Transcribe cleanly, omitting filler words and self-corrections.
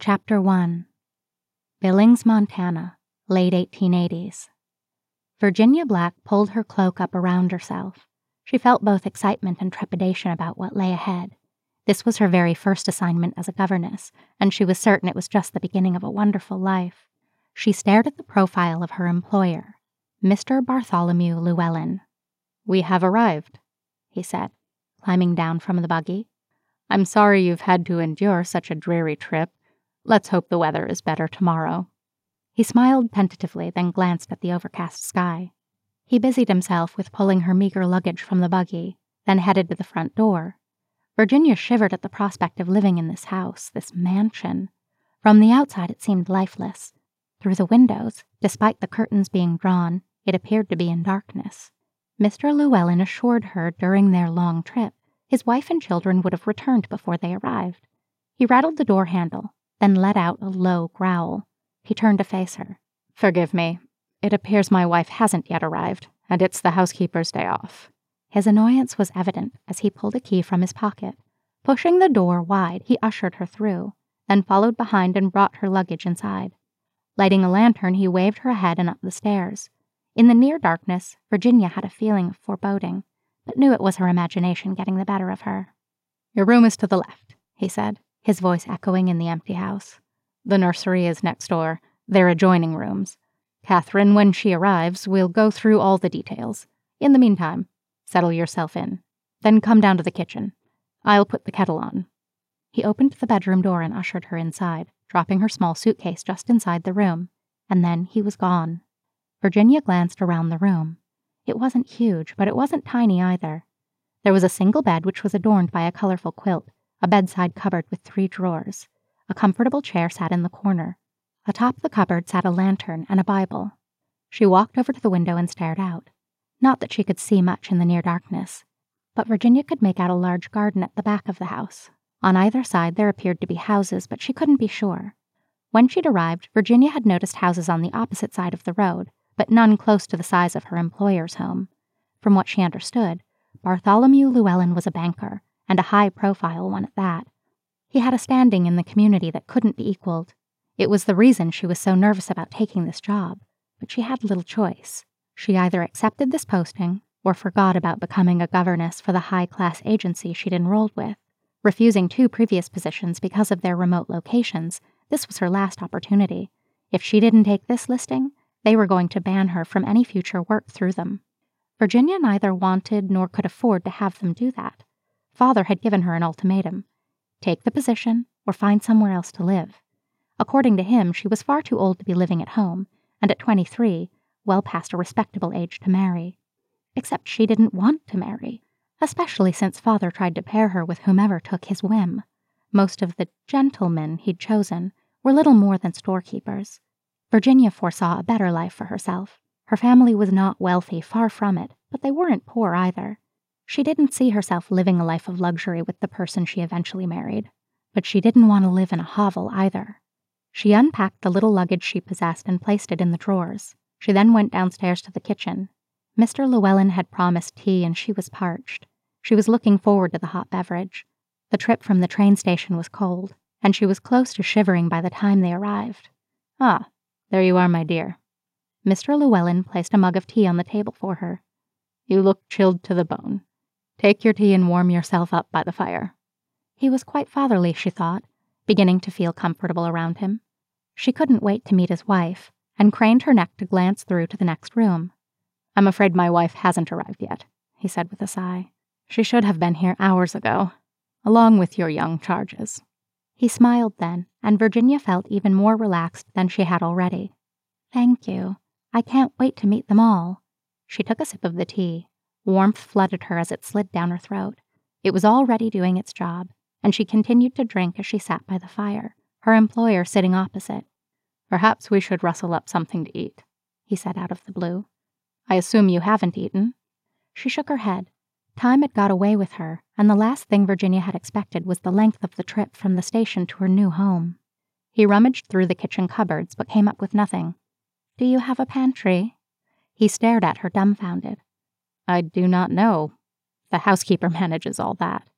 Chapter 1. Billings, Montana, late 1880s. Virginia Black pulled her cloak up around herself. She felt both excitement and trepidation about what lay ahead. This was her very first assignment as a governess, and she was certain it was just the beginning of a wonderful life. She stared at the profile of her employer, Mr. Bartholomew Llewellyn. "We have arrived," he said, climbing down from the buggy. "I'm sorry you've had to endure such a dreary trip. Let's hope the weather is better tomorrow." He smiled tentatively, then glanced at the overcast sky. He busied himself with pulling her meager luggage from the buggy, then headed to the front door. Virginia shivered at the prospect of living in this house, this mansion. From the outside it seemed lifeless. Through the windows, despite the curtains being drawn, it appeared to be in darkness. Mr. Llewellyn assured her during their long trip his wife and children would have returned before they arrived. He rattled the door handle, then let out a low growl. He turned to face her. "Forgive me. It appears my wife hasn't yet arrived, and it's the housekeeper's day off." His annoyance was evident as he pulled a key from his pocket. Pushing the door wide, he ushered her through, then followed behind and brought her luggage inside. Lighting a lantern, he waved her ahead and up the stairs. In the near darkness, Virginia had a feeling of foreboding, but knew it was her imagination getting the better of her. "Your room is to the left," he said, his voice echoing in the empty house. "The nursery is next door. They're adjoining rooms. Catherine, when she arrives, we'll go through all the details. In the meantime, settle yourself in. Then come down to the kitchen. I'll put the kettle on." He opened the bedroom door and ushered her inside, dropping her small suitcase just inside the room, and then he was gone. Virginia glanced around the room. It wasn't huge, but it wasn't tiny either. There was a single bed which was adorned by a colorful quilt, a bedside cupboard with 3 drawers. A comfortable chair sat in the corner. Atop the cupboard sat a lantern and a Bible. She walked over to the window and stared out. Not that she could see much in the near darkness, but Virginia could make out a large garden at the back of the house. On either side there appeared to be houses, but she couldn't be sure. When she'd arrived, Virginia had noticed houses on the opposite side of the road, but none close to the size of her employer's home. From what she understood, Bartholomew Llewellyn was a banker, and a high-profile one at that. He had a standing in the community that couldn't be equaled. It was the reason she was so nervous about taking this job, but she had little choice. She either accepted this posting or forgot about becoming a governess for the high-class agency she'd enrolled with. Refusing 2 previous positions because of their remote locations, this was her last opportunity. If she didn't take this listing, they were going to ban her from any future work through them. Virginia neither wanted nor could afford to have them do that. Father had given her an ultimatum. Take the position or find somewhere else to live. According to him, she was far too old to be living at home, and at 23, well past a respectable age to marry. Except she didn't want to marry, especially since Father tried to pair her with whomever took his whim. Most of the gentlemen he'd chosen were little more than storekeepers. Virginia foresaw a better life for herself. Her family was not wealthy, far from it, but they weren't poor either. She didn't see herself living a life of luxury with the person she eventually married, but she didn't want to live in a hovel either. She unpacked the little luggage she possessed and placed it in the drawers. She then went downstairs to the kitchen. Mr. Llewellyn had promised tea and she was parched. She was looking forward to the hot beverage. The trip from the train station was cold, and she was close to shivering by the time they arrived. "Ah, there you are, my dear." Mr. Llewellyn placed a mug of tea on the table for her. "You look chilled to the bone. Take your tea and warm yourself up by the fire." He was quite fatherly, she thought, beginning to feel comfortable around him. She couldn't wait to meet his wife, and craned her neck to glance through to the next room. "I'm afraid my wife hasn't arrived yet," he said with a sigh. "She should have been here hours ago, along with your young charges." He smiled then, and Virginia felt even more relaxed than she had already. "Thank you. I can't wait to meet them all." She took a sip of the tea. Warmth flooded her as it slid down her throat. It was already doing its job, and she continued to drink as she sat by the fire, her employer sitting opposite. "Perhaps we should rustle up something to eat," he said out of the blue. "I assume you haven't eaten?" She shook her head. Time had got away with her, and the last thing Virginia had expected was the length of the trip from the station to her new home. He rummaged through the kitchen cupboards, but came up with nothing. "Do you have a pantry?" He stared at her dumbfounded. "I do not know. The housekeeper manages all that."